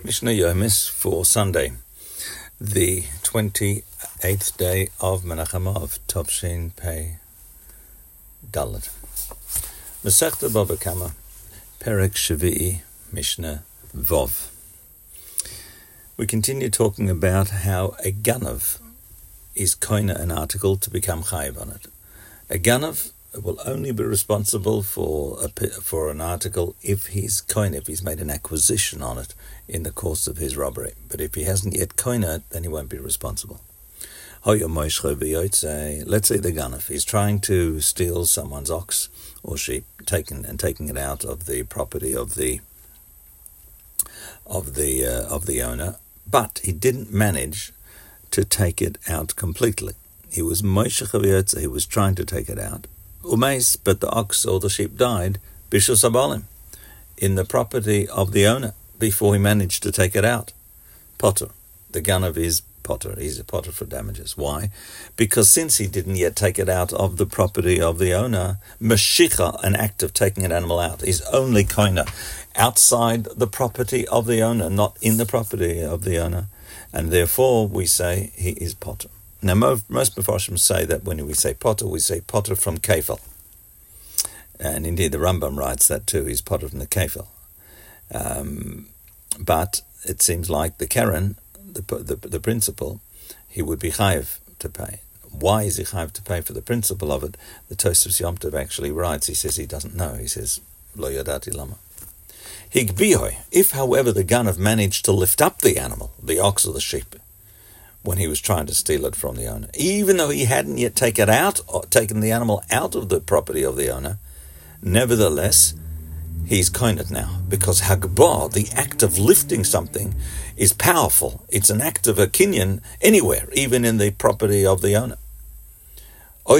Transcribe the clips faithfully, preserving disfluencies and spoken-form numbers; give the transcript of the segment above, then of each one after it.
Mishnah Yomis for Sunday, the twenty-eighth day of Menachem Av, Tovshin Pei Dalet. Masechta Baba Kama, Perek Shvi'i, Mishnah Vov. We continue talking about how a ganav is koina an article to become chayiv on it. A ganav will only be responsible for a, for an article if he's koina, if he's made an acquisition on it in the course of his robbery. But if he hasn't yet koina it, then he won't be responsible. Let's say the ganav is trying to steal someone's ox or sheep, taking and taking it out of the property of the of the uh, of the owner, but he didn't manage to take it out completely. He was Moshe Chaviyotze, he was trying to take it out. Umeis, but the ox or the sheep died, Bishus Abalim, in the property of the owner, before he managed to take it out. Potter. The ganav is potter. He's a potter for damages. Why? Because since he didn't yet take it out of the property of the owner, Mashicha, an act of taking an animal out, is only koina outside the property of the owner, not in the property of the owner. And therefore we say he is potter. Now, most Mefarshim say that when we say potter, we say potter from kefil. And indeed, the Rambam writes that too, he's potter from the kefil. Um, but it seems like the Keren, the, the the principal, he would be chayiv to pay. Why is he chayiv to pay for the principle of it? The Tosfos Yom Tov actually writes, he says he doesn't know. He says, lo yadati lama. Higbihoy, if however the ganav managed to lift up the animal, the ox or the sheep, when he was trying to steal it from the owner, even though he hadn't yet taken it out, or taken the animal out of the property of the owner, nevertheless, he's koined now, because hagbah, the act of lifting something, is powerful. It's an act of a kinyan anywhere, even in the property of the owner. Or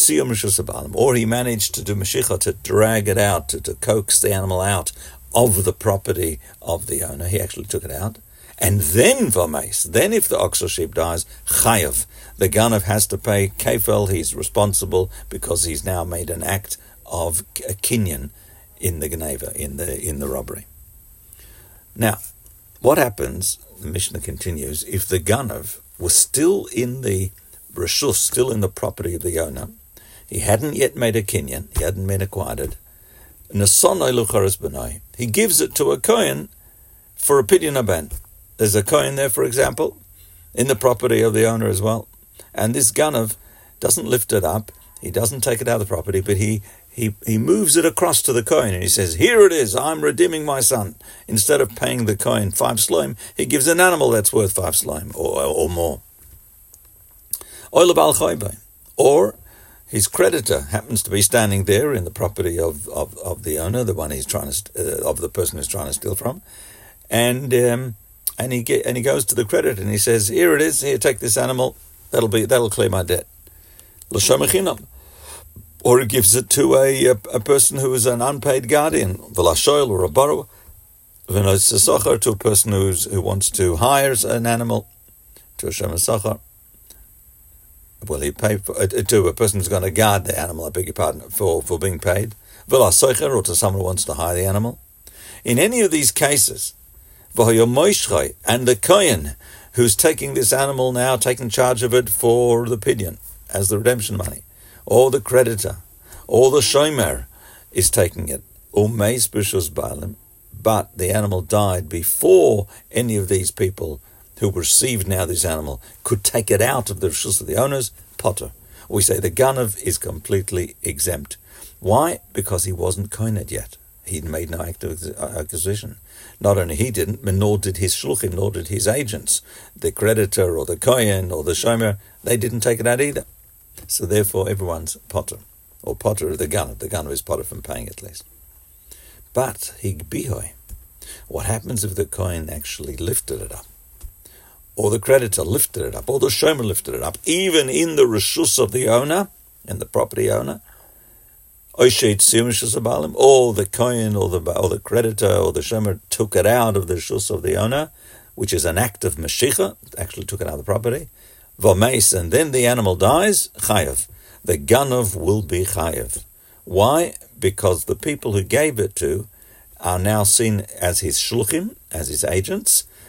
he managed to do mashicha, to drag it out, to, to coax the animal out of the property of the owner. He actually took it out. And then v'meis, then if the ox or sheep dies, chayav, the ganav has to pay kefel. He's responsible because he's now made an act of a kinyan in the geneva, in the in the robbery. Now, what happens? The Mishnah continues. If the ganav was still in the reshus, still in the property of the owner, he hadn't yet made a kinyan, he hadn't been acquired it. Nasonai lucharis b'nai, he gives it to a kohen for a pidyon aben. There's a kohen there, for example, in the property of the owner as well. And this ganav doesn't lift it up, he doesn't take it out of the property, but he he, he moves it across to the kohen and he says, here it is, I'm redeeming my son. Instead of paying the kohen five slime, he gives an animal that's worth five slime or, or more. Or his creditor happens to be standing there in the property of, of, of the owner, the one he's trying to, uh, of the person who's trying to steal from, and um, and he get, and he goes to the creditor and he says, "Here it is. Here, take this animal. That'll be that'll clear my debt." Or he gives it to a a, a person who is an unpaid guardian, v'lashoil or a borrower, to a person who's who wants to hire an animal, to a shomer sachar. Well, he pay for, uh, to a person who's going to guard the animal, I beg your pardon, for, for being paid. Or to someone who wants to hire the animal. In any of these cases, and the kohen who's taking this animal now, taking charge of it for the pidyon, as the redemption money, or the creditor, or the shomer is taking it, but the animal died before any of these people who received now this animal could take it out of the reshus of the owners, potter. We say the ganav is completely exempt. Why? Because he wasn't koined yet. He'd made no active acquisition. Not only he didn't, but nor did his shluchim, nor did his agents, the creditor or the kohen or the shomer, they didn't take it out either. So therefore everyone's potter, or potter of the ganav. The ganav is potter from paying at least. But higbihoy, what happens if the kohen actually lifted it up? Or the creditor lifted it up, or the shomer lifted it up, even in the reshus of the owner, in the property owner, or the kohen, or the or the creditor, or the shomer took it out of the reshus of the owner, which is an act of mashicha, actually took it out of the property, v'meis, and then the animal dies, chayav. The ganav will be chayav. Why? Because the people who gave it to are now seen as his shluchim, as his agents,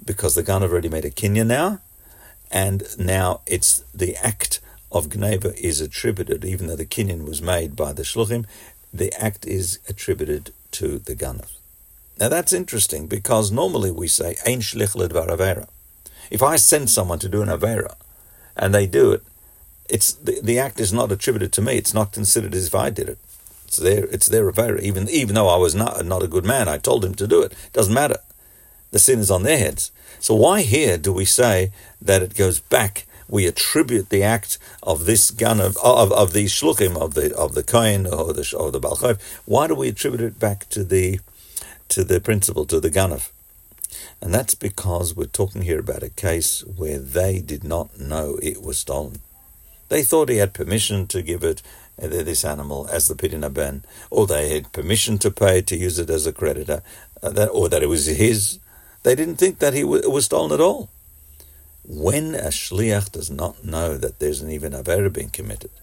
because the Ganav already made a kinyan now, and now it's the act of Gneva is attributed, even though the kinyan was made by the Shluchim, the act is attributed to the Ganav. Now that's interesting, because normally we say, Ein shlich ledvar avera. If I send someone to do an avera, and they do it, it's the, the act is not attributed to me. It's not considered as if I did it. It's their it's their avera. Even even though I was not not a good man, I told him to do it. Doesn't matter. The sin is on their heads. So why here do we say that it goes back? We attribute the act of this gun of of, of the shluchim of the of the kohen or the or the Baal Chayv. Why do we attribute it back to the to the principle, to the ganav? And that's because we're talking here about a case where they did not know it was stolen. They thought he had permission to give it, uh, this animal, as the pidyon haben, or they had permission to pay to use it as a creditor, uh, that, or that it was his. They didn't think that he w- it was stolen at all. When a shliach does not know that there's an even avera being committed,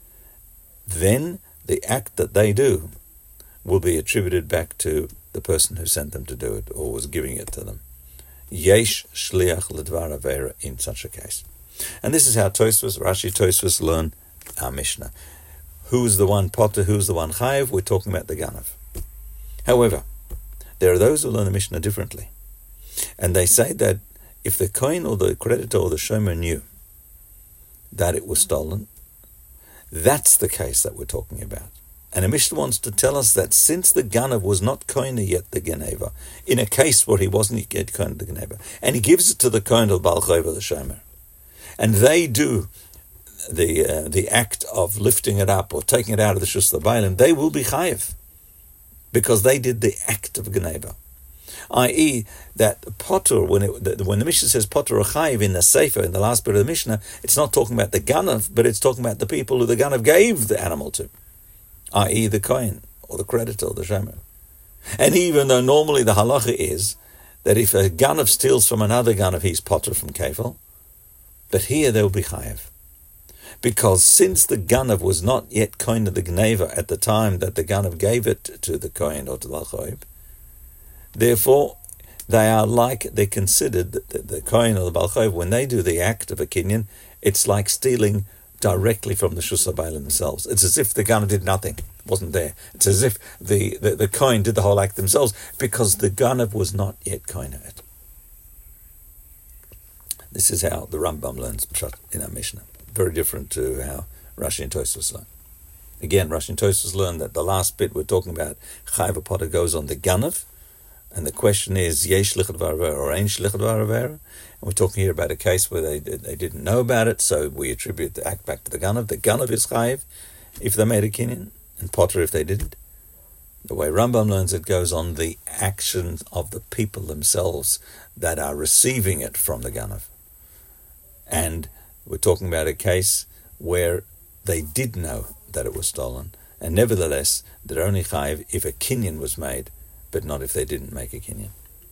then the act that they do will be attributed back to the person who sent them to do it or was giving it to them. Yesh shliach ledvar avera in such a case. And this is how Tosfos, Rashi Tosfos learn our Mishnah. Who's the one potter, who's the one chayiv? We're talking about the ganav. However, there are those who learn the Mishnah differently. And they say that if the kohen or the creditor or the shomer knew that it was stolen, that's the case that we're talking about. And the Mishnah wants to tell us that since the ganav was not kohen yet the geneva, in a case where he wasn't yet kohen the geneva, and he gives it to the kohen or Baal Chayv or the shomer, and they do the uh, the act of lifting it up or taking it out of the Shus Bailim, they will be chayiv, because they did the act of geneva. that is, that potter, when it, when the Mishnah says potter or chayiv in the Sefer, in the last bit of the Mishnah, it's not talking about the ganav, but it's talking about the people who the ganav gave the animal to, that is the kohen, or the creditor, or the shomer. And even though normally the halacha is that if a ganav steals from another ganav, he's potter from kefil, but here they will be chayiv. Because since the ganav was not yet kohen of the gneva at the time that the ganav gave it to the kohen or to the Baal Chayv, therefore they are like, they're considered, the, the kohen or the Baal Chayv, when they do the act of a kinyan, it's like stealing directly from the Shus Bailim themselves. It's as if the ganav did nothing, wasn't there. It's as if the, the, the kohen did the whole act themselves, because the ganav was not yet kohen of it. This is how the Rambam learns in our Mishnah. Very different to how Rashi and Tosfos learn. Again, Rashi and Tosfos learn that the last bit we're talking about, chayiv potter, goes on the ganav, and the question is, yesh shlichut v'avera or ein shlichut v'avera? And we're talking here about a case where they they didn't know about it, so we attribute the act back to the ganav. The ganav is chayiv if they made a kinyan, and potter if they didn't. The way Rambam learns it goes on the actions of the people themselves that are receiving it from the ganav. And we're talking about a case where they did know that it was stolen, and nevertheless, they're only chayiv if a kinyan was made, but not if they didn't make a kinyan.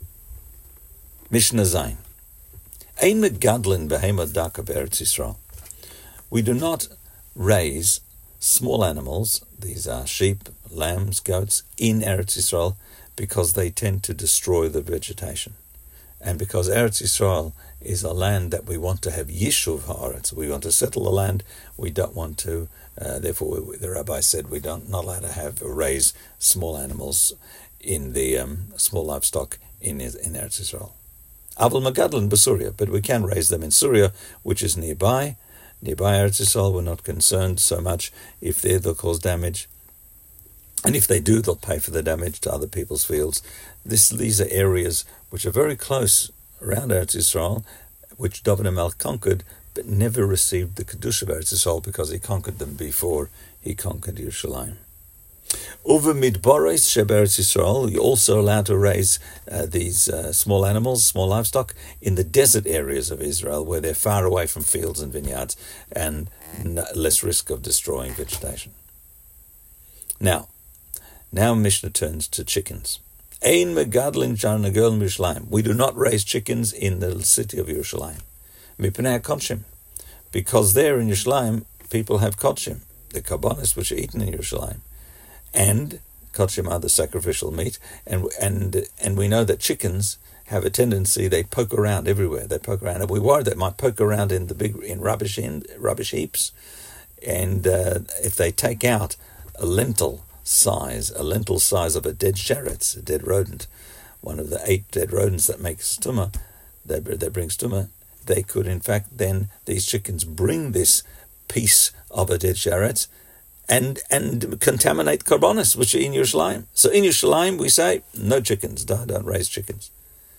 Mishnah Zayin. Ein megadlin behemot daka be'eretz Yisrael. We do not raise small animals, these are sheep, lambs, goats, in Eretz Yisrael, because they tend to destroy the vegetation. And because Eretz Yisrael is a land that we want to have Yishuv Haaretz, we want to settle the land, we don't want to, uh, therefore we, the rabbi said we don't not allowed to have or raise small animals in the um, small livestock in in Eretz Yisrael. Aval Magadlan Basuria, but we can raise them in Syria, which is nearby. Nearby Eretz Yisrael, we're not concerned so much if there they'll cause damage. And if they do, they'll pay for the damage to other people's fields. This, these are areas which are very close around Eretz Yisrael, which David HaMelech conquered, but never received the Kedusha of Eretz Yisrael because he conquered them before he conquered Yerushalayim. Over midboros sheberetz Yisrael, you're also allowed to raise uh, these uh, small animals, small livestock, in the desert areas of Israel, where they're far away from fields and vineyards and n- less risk of destroying vegetation. Now, now Mishnah turns to chickens. Ein megadlin jarnagol Yerushalayim. We do not raise chickens in the city of Yerushalayim. Mipnei kodshim, because there in Yerushalayim people have kodshim, the karbonos which are eaten in Yerushalayim, and kodshim are the sacrificial meat, and and and we know that chickens have a tendency, they poke around everywhere. They poke around. And we worry they might poke around in the big in rubbish in rubbish heaps. And uh, if they take out a lentil size, a lentil size of a dead sheretz, a dead rodent, one of the eight dead rodents that makes tumah, that, that brings tumah, they could in fact then, these chickens bring this piece of a dead sheretz and and contaminate korbanos, which are in Yerushalayim. So in Yerushalayim we say, no chickens, don't, don't raise chickens.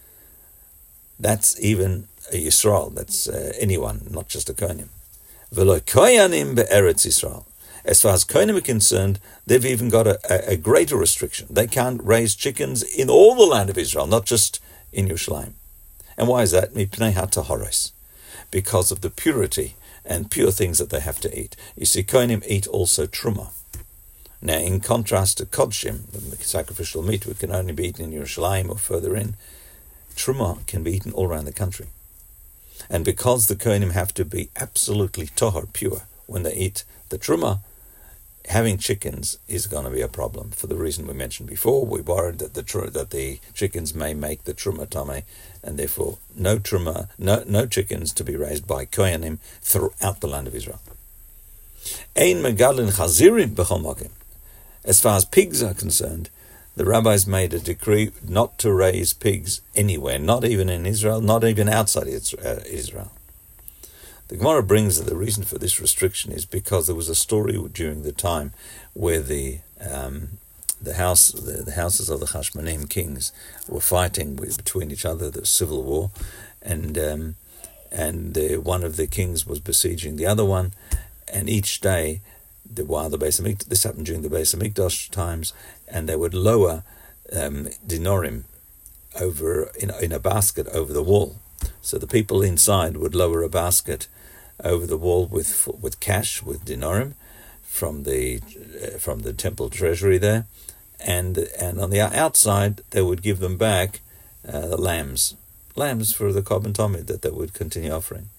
That's even a Yisrael, that's uh, anyone, not just a Kohanim. V'lo kohanim be'eretz Yisrael. As far as Kohanim are concerned, they've even got a, a, a greater restriction. They can't raise chickens in all the land of Israel, not just in Yerushalayim. And why is that? Mipnei hataharos, because of the purity and pure things that they have to eat. You see, Kohanim eat also truma. Now, in contrast to kodshim, the sacrificial meat, which can only be eaten in Yerushalayim or further in, truma can be eaten all around the country. And because the Kohanim have to be absolutely tahor, pure, when they eat the truma, having chickens is going to be a problem for the reason we mentioned before. We worried that the tr- that the chickens may make the truma tame, and therefore no truma, no no chickens to be raised by Kohanim throughout the land of Israel. Ein megadlin chazirim b'chol makom. As far as pigs are concerned, the rabbis made a decree not to raise pigs anywhere, not even in Israel, not even outside Israel. The Gemara brings that the reason for this restriction is because there was a story during the time where the um, the house the, the houses of the Hashmonaim kings were fighting with, between each other. There was civil war, and um, and uh, one of the kings was besieging the other one, and each day, the, while the Beis Hamikdash, this happened during the Beis Hamikdash times, and they would lower um, dinorim over in in a basket over the wall. So the people inside would lower a basket over the wall with with cash, with dinarim, from the uh, from the temple treasury there, and and on the outside they would give them back uh, the lambs, lambs for the korban tamid that they would continue offering.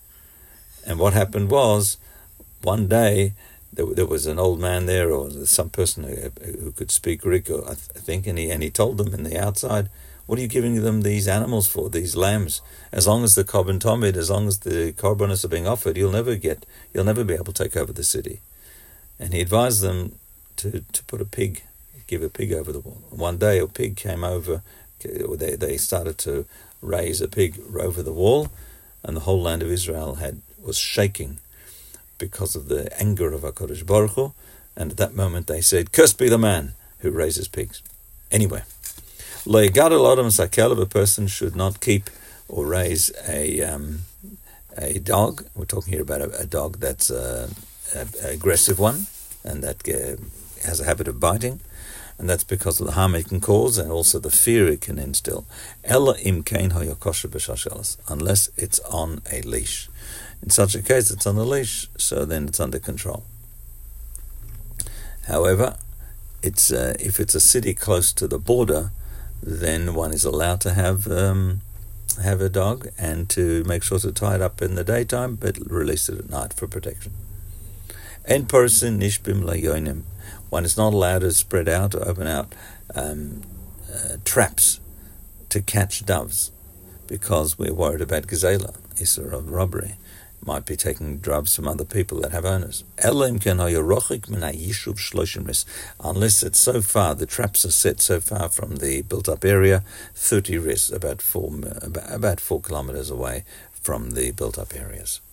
And what happened was, one day there, there was an old man there, or some person who, who could speak Greek, or I, th- I think, and he and he told them in the outside, what are you giving them these animals for, these lambs? As long as the korban tamid, as long as the korbanos are being offered, you'll never get, you'll never be able to take over the city. And he advised them to, to put a pig, give a pig over the wall. One day a pig came over, they they started to raise a pig over the wall, and the whole land of Israel had was shaking because of the anger of HaKadosh Baruch Hu, and at that moment they said, "Cursed be the man who raises pigs." Anyway, Le'gadol Adam Sakel, a person should not keep or raise a um, a dog. We're talking here about a, a dog that's uh, an aggressive one, and that uh, has a habit of biting, and that's because of the harm it can cause and also the fear it can instill. Ella im kein hayakosher b'shashelas, unless it's on a leash. In such a case, it's on a leash, so then it's under control. However, it's uh, if it's a city close to the border, then one is allowed to have um, have a dog and to make sure to tie it up in the daytime, but release it at night for protection. En person nishbim layonim. One is not allowed to spread out or open out um, uh, traps to catch doves, because we're worried about gazela, Isser of robbery. Might be taking doves from other people that have owners. Unless it's so far, the traps are set so far from the built-up area, thirty ris, about four, about four kilometers away from the built-up areas.